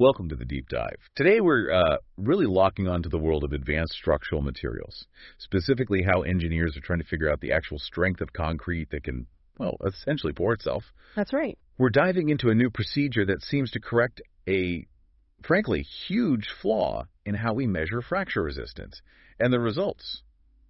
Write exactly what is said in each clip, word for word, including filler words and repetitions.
Welcome to the Deep Dive. Today we're uh, really locking onto the world of advanced structural materials, specifically how engineers are trying to figure out the actual strength of concrete that can, well, essentially pour itself. That's right. We're diving into a new procedure that seems to correct a, frankly, huge flaw in how we measure fracture resistance. And the results,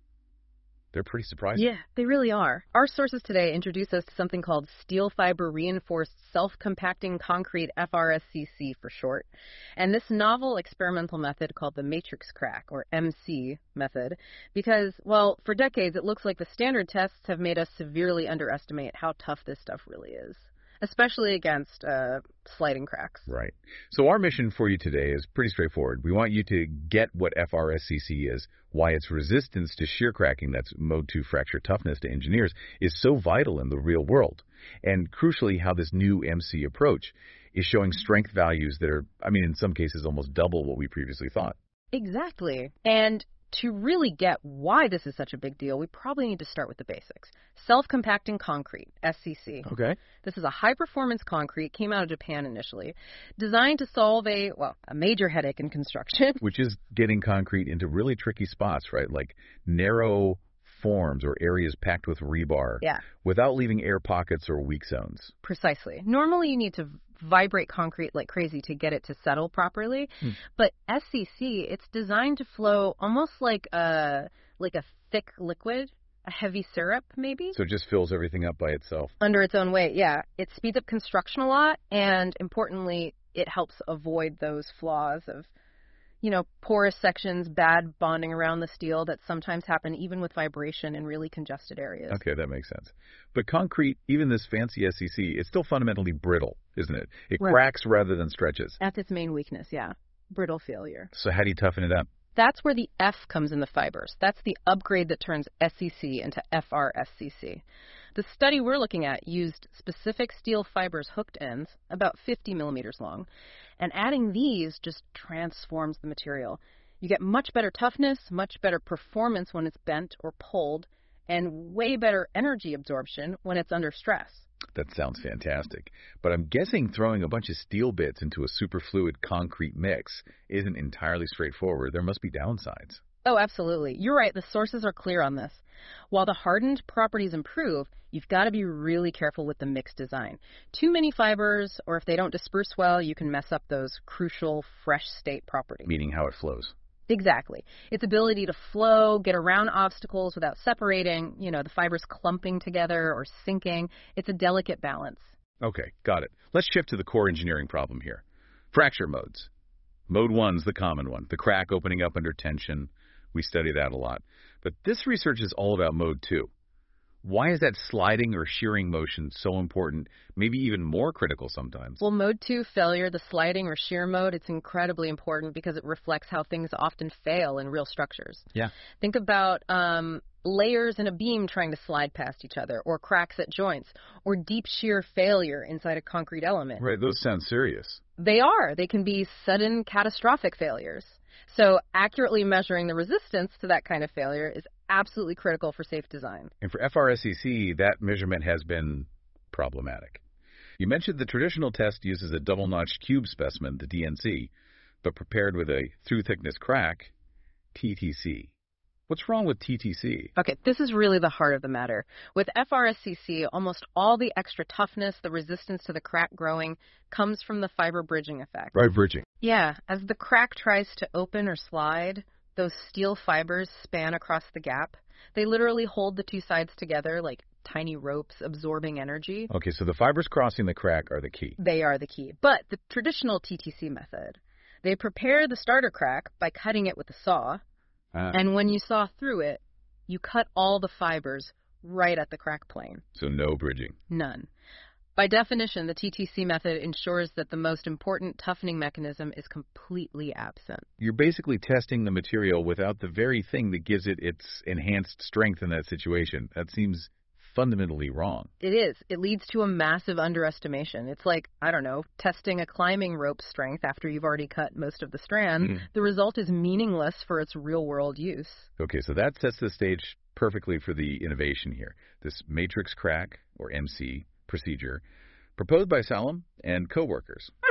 they're pretty surprising. Yeah, they really are. Our sources today introduce us to something called steel fiber reinforced self-compacting concrete, F R S C C for short. And this novel experimental method called the matrix crack, or M C method, because, well, for decades it looks like the standard tests have made us severely underestimate how tough this stuff really is, especially against uh, sliding cracks. Right. So our mission for you today is pretty straightforward. We want you to get what F R S C C is, why its resistance to shear cracking, that's mode two fracture toughness to engineers, is so vital in the real world, and crucially how this new M C approach is showing strength values that are, I mean, in some cases almost double what we previously thought. Exactly. And to really get why this is such a big deal, we probably need to start with the basics. Self-compacting concrete, S C C. Okay. This is a high-performance concrete, came out of Japan initially, designed to solve a, well, a major headache in construction. Which is getting concrete into really tricky spots, right? Like narrow forms or areas packed with rebar. Yeah. Without leaving air pockets or weak zones. Precisely. Normally you need to vibrate concrete like crazy to get it to settle properly, Hmm. but S C C, it's designed to flow almost like a like a thick liquid, a heavy syrup maybe. So it just fills everything up by itself. Under its own weight, yeah. It speeds up construction a lot, and importantly, it helps avoid those flaws of, you know, porous sections, bad bonding around the steel that sometimes happen even with vibration in really congested areas. Okay, that makes sense. But concrete, even this fancy S C C, it's still fundamentally brittle, isn't it? It Right. cracks rather than stretches. That's its main weakness, yeah. Brittle failure. So how do you toughen it up? That's where the F comes in the fibers. That's the upgrade that turns S C C into F R S C C. The study we're looking at used specific steel fibers hooked ends, about fifty millimeters long, and adding these just transforms the material. You get much better toughness, much better performance when it's bent or pulled, and way better energy absorption when it's under stress. That sounds fantastic. But I'm guessing throwing a bunch of steel bits into a superfluid concrete mix isn't entirely straightforward. There must be downsides. Oh, absolutely. You're right. The sources are clear on this. While the hardened properties improve, you've got to be really careful with the mix design. Too many fibers, or if they don't disperse well, you can mess up those crucial fresh state properties. Meaning how it flows. Exactly. Its ability to flow, get around obstacles without separating, you know, the fibers clumping together or sinking. It's a delicate balance. Okay, got it. Let's shift to the core engineering problem here. Fracture modes. Mode one's the common one, the crack opening up under tension. We study that a lot. But this research is all about mode two. Why is that sliding or shearing motion so important, maybe even more critical sometimes? Well, mode two failure, the sliding or shear mode, it's incredibly important because it reflects how things often fail in real structures. Yeah. Think about um, layers in a beam trying to slide past each other, or cracks at joints, or deep shear failure inside a concrete element. Right, those sound serious. They are. They can be sudden catastrophic failures. So accurately measuring the resistance to that kind of failure is absolutely critical for safe design. And for F R S C C, that measurement has been problematic. You mentioned the traditional test uses a double-notched cube specimen, the D N C, but prepared with a through-thickness crack, T T C. What's wrong with T T C? Okay, this is really the heart of the matter. With F R S C C, almost all the extra toughness, the resistance to the crack growing, comes from the fiber bridging effect. Right, bridging. Yeah, as the crack tries to open or slide, those steel fibers span across the gap. They literally hold the two sides together like tiny ropes absorbing energy. Okay, so the fibers crossing the crack are the key. They are the key. But the traditional T T C method, they prepare the starter crack by cutting it with a saw. Ah. And when you saw through it, you cut all the fibers right at the crack plane. So no bridging. None. By definition, the T T C method ensures that the most important toughening mechanism is completely absent. You're basically testing the material without the very thing that gives it its enhanced strength in that situation. That seems fundamentally wrong. It is. It leads to a massive underestimation. It's like, I don't know, testing a climbing rope strength after you've already cut most of the strands. Mm. The result is meaningless for its real-world use. Okay, so that sets the stage perfectly for the innovation here. This matrix crack, or M C, procedure, proposed by Salem and co-workers. Right.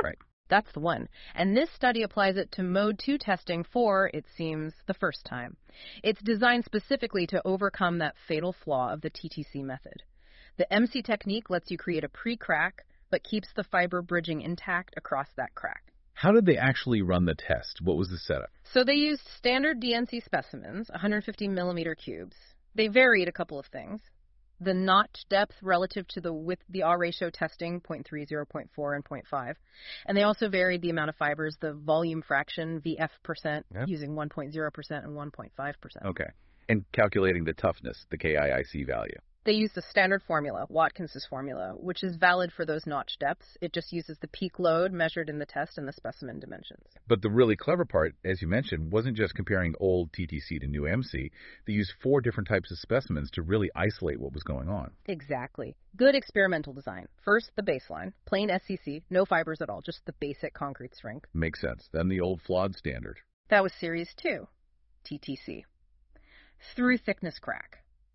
That's the one. And this study applies it to Mode two testing for, it seems, the first time. It's designed specifically to overcome that fatal flaw of the T T C method. The M C technique lets you create a pre-crack, but keeps the fiber bridging intact across that crack. How did they actually run the test? What was the setup? So they used standard D N C specimens, one hundred fifty millimeter cubes. They varied a couple of things. The notch depth relative to the width, the R ratio testing, zero point three, zero point four, and zero point five. And they also varied the amount of fibers, the volume fraction, V F percent, yep. using one point zero percent and one point five percent. Okay. And calculating the toughness, the K I I C value. They used the standard formula, Watkins' formula, which is valid for those notch depths. It just uses the peak load measured in the test and the specimen dimensions. But the really clever part, as you mentioned, wasn't just comparing old T T C to new M C. They used four different types of specimens to really isolate what was going on. Exactly. Good experimental design. First, the baseline, plain S C C, no fibers at all, just the basic concrete strength. Makes sense. Then the old flawed standard. That was Series two, T T C. Through thickness crack.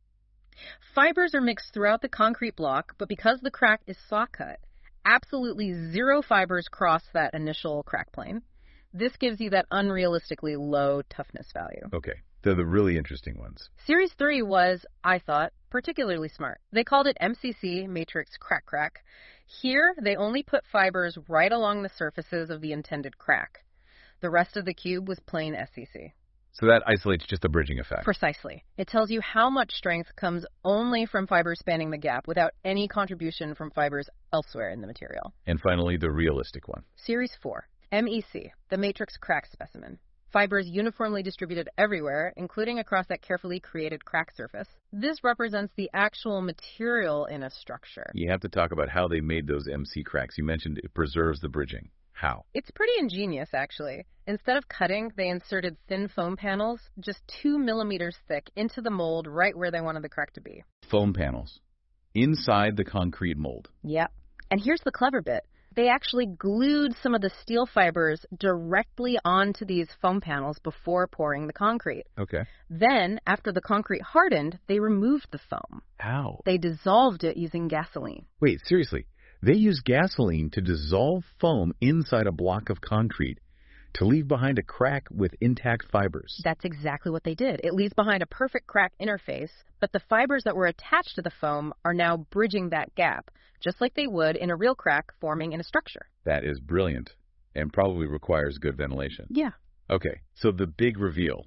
Fibers are mixed throughout the concrete block, but because the crack is saw cut, absolutely zero fibers cross that initial crack plane. This gives you that unrealistically low toughness value. Okay, they're the really interesting ones. Series three was, I thought, particularly smart. They called it M C C, Matrix Crack Crack. Here, they only put fibers right along the surfaces of the intended crack. The rest of the cube was plain S C C. So that isolates just the bridging effect. Precisely. It tells you how much strength comes only from fibers spanning the gap without any contribution from fibers elsewhere in the material. And finally, the realistic one. Series four, M E C, the matrix crack specimen. Fibers uniformly distributed everywhere, including across that carefully created crack surface. This represents the actual material in a structure. You have to talk about how they made those M C cracks. You mentioned it preserves the bridging. How? It's pretty ingenious, actually. Instead of cutting, they inserted thin foam panels, just two millimeters thick, into the mold right where they wanted the crack to be. Foam panels. Inside the concrete mold. Yep. And here's the clever bit. They actually glued some of the steel fibers directly onto these foam panels before pouring the concrete. Okay. Then, after the concrete hardened, they removed the foam. How? They dissolved it using gasoline. Wait, seriously? They use gasoline to dissolve foam inside a block of concrete to leave behind a crack with intact fibers. That's exactly what they did. It leaves behind a perfect crack interface, but the fibers that were attached to the foam are now bridging that gap, just like they would in a real crack forming in a structure. That is brilliant, and probably requires good ventilation. Yeah. Okay, so the big reveal.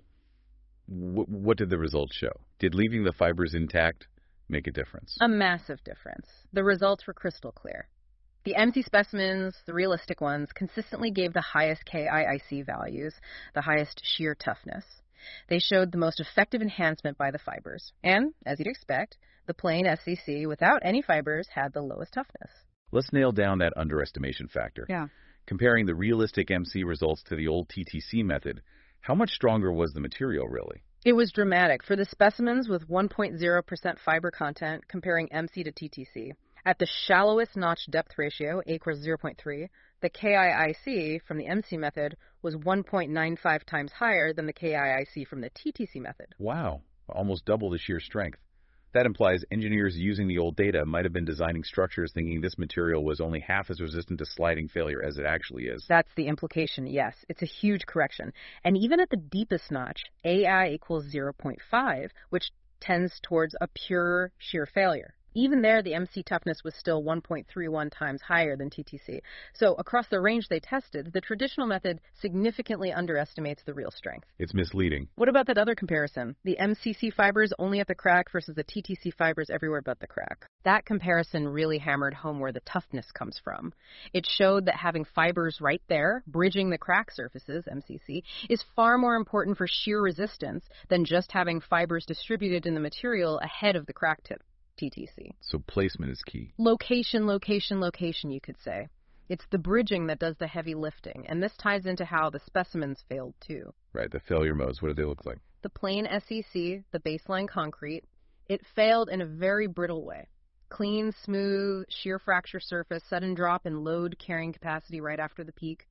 W- what did the results show? Did leaving the fibers intact make a difference? A massive difference. The results were crystal clear. The M C specimens, the realistic ones, consistently gave the highest K I I C values, the highest shear toughness. They showed the most effective enhancement by the fibers. And, as you'd expect, the plain S C C without any fibers had the lowest toughness. Let's nail down that underestimation factor. Yeah. Comparing the realistic M C results to the old T T C method, how much stronger was the material really? It was dramatic. For the specimens with one point zero percent fiber content, comparing M C to T T C, at the shallowest notch depth ratio, A equals zero point three, the K I I C from the M C method was one point nine five times higher than the K I I C from the T T C method. Wow, almost double the shear strength. That implies engineers using the old data might have been designing structures thinking this material was only half as resistant to sliding failure as it actually is. That's the implication, yes. It's a huge correction. And even at the deepest notch, A I equals zero point five, which tends towards a pure shear failure. Even there, the M C toughness was still one point three one times higher than T T C. So across the range they tested, the traditional method significantly underestimates the real strength. It's misleading. What about that other comparison? The M C C fibers only at the crack versus the T T C fibers everywhere but the crack. That comparison really hammered home where the toughness comes from. It showed that having fibers right there, bridging the crack surfaces, M C C, is far more important for shear resistance than just having fibers distributed in the material ahead of the crack tip. T T C. So placement is key. Location, location, location, you could say. It's the bridging that does the heavy lifting, and this ties into how the specimens failed too. Right, the failure modes, what do they look like? The plain S C C, the baseline concrete, it failed in a very brittle way. Clean, smooth, shear fracture surface, sudden drop in load carrying capacity right after the peak.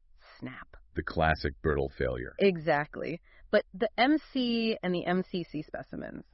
Snap. The classic brittle failure. Exactly. But the M C and the M C C specimens,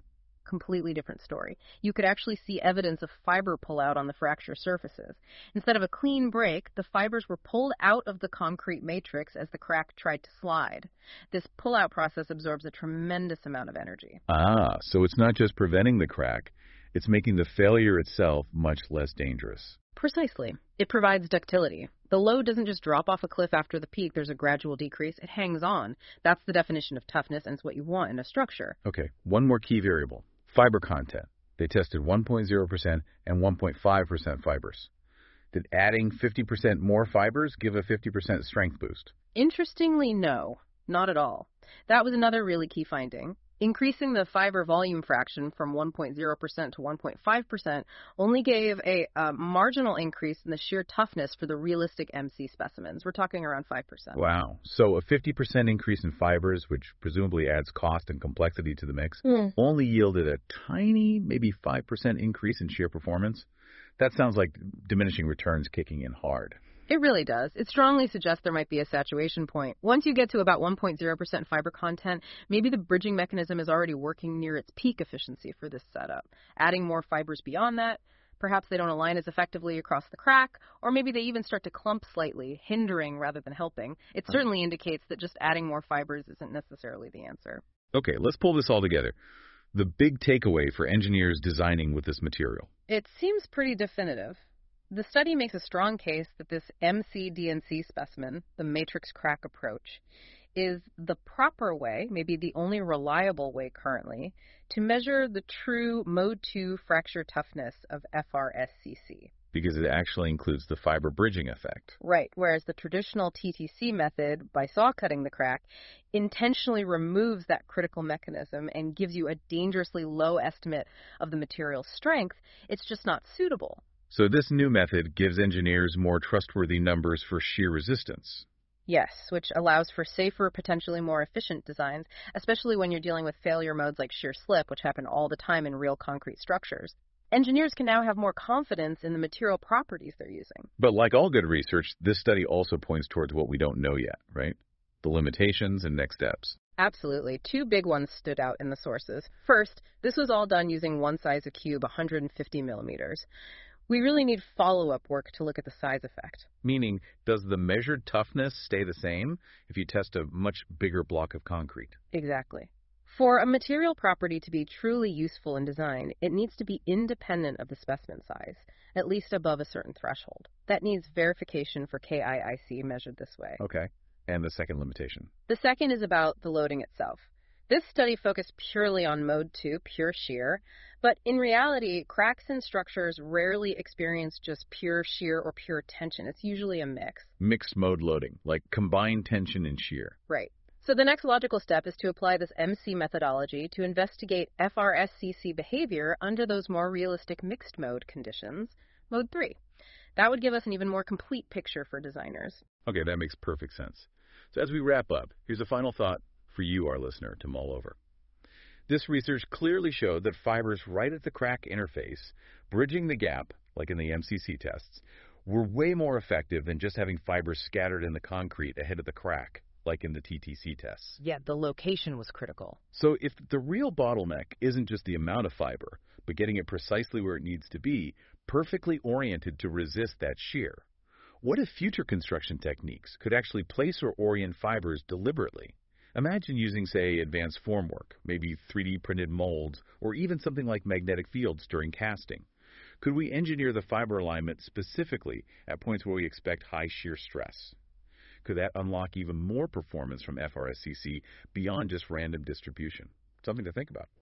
completely different story. You could actually see evidence of fiber pullout on the fracture surfaces. Instead of a clean break, the fibers were pulled out of the concrete matrix as the crack tried to slide. This pullout process absorbs a tremendous amount of energy. Ah, so it's not just preventing the crack, it's making the failure itself much less dangerous. Precisely. It provides ductility. The load doesn't just drop off a cliff after the peak. There's a gradual decrease. It hangs on. That's the definition of toughness, and it's what you want in a structure. Okay, one more key variable, fiber content. They tested one point zero percent and one point five percent fibers. Did adding fifty percent more fibers give a fifty percent strength boost? Interestingly, no, not at all. That was another really key finding. Increasing the fiber volume fraction from one point zero percent to one point five percent only gave a uh, marginal increase in the shear toughness for the realistic M C specimens. We're talking around five percent. Wow. So a fifty percent increase in fibers, which presumably adds cost and complexity to the mix, mm. only yielded a tiny, maybe five percent increase in shear performance. That sounds like diminishing returns kicking in hard. It really does. It strongly suggests there might be a saturation point. Once you get to about one point zero percent fiber content, maybe the bridging mechanism is already working near its peak efficiency for this setup. Adding more fibers beyond that, perhaps they don't align as effectively across the crack, or maybe they even start to clump slightly, hindering rather than helping. It certainly indicates that just adding more fibers isn't necessarily the answer. Okay, let's pull this all together. The big takeaway for engineers designing with this material. It seems pretty definitive. The study makes a strong case that this M C D N C specimen, the matrix crack approach, is the proper way, maybe the only reliable way currently, to measure the true Mode two fracture toughness of F R S C C. Because it actually includes the fiber bridging effect. Right, whereas the traditional T T C method, by saw cutting the crack, intentionally removes that critical mechanism and gives you a dangerously low estimate of the material's strength. It's just not suitable. So this new method gives engineers more trustworthy numbers for shear resistance. Yes, which allows for safer, potentially more efficient designs, especially when you're dealing with failure modes like shear slip, which happen all the time in real concrete structures. Engineers can now have more confidence in the material properties they're using. But like all good research, this study also points towards what we don't know yet, right? The limitations and next steps. Absolutely. Two big ones stood out in the sources. First, this was all done using one size a cube, one hundred fifty millimeters. We really need follow-up work to look at the size effect. Meaning, does the measured toughness stay the same if you test a much bigger block of concrete? Exactly. For a material property to be truly useful in design, it needs to be independent of the specimen size, at least above a certain threshold. That needs verification for K I I C measured this way. Okay. And the second limitation? The second is about the loading itself. This study focused purely on Mode two, pure shear, but in reality, cracks in structures rarely experience just pure shear or pure tension. It's usually a mix. Mixed mode loading, like combined tension and shear. Right. So the next logical step is to apply this M C methodology to investigate F R S C C behavior under those more realistic mixed mode conditions, Mode three. That would give us an even more complete picture for designers. Okay, that makes perfect sense. So as we wrap up, here's a final thought for you, our listener, to mull over. This research clearly showed that fibers right at the crack interface, bridging the gap, like in the M C C tests, were way more effective than just having fibers scattered in the concrete ahead of the crack, like in the T T C tests. Yeah, the location was critical. So if the real bottleneck isn't just the amount of fiber, but getting it precisely where it needs to be, perfectly oriented to resist that shear, what if future construction techniques could actually place or orient fibers deliberately? Imagine using, say, advanced formwork, maybe three D printed molds, or even something like magnetic fields during casting. Could we engineer the fiber alignment specifically at points where we expect high shear stress? Could that unlock even more performance from F R S C C beyond just random distribution? Something to think about.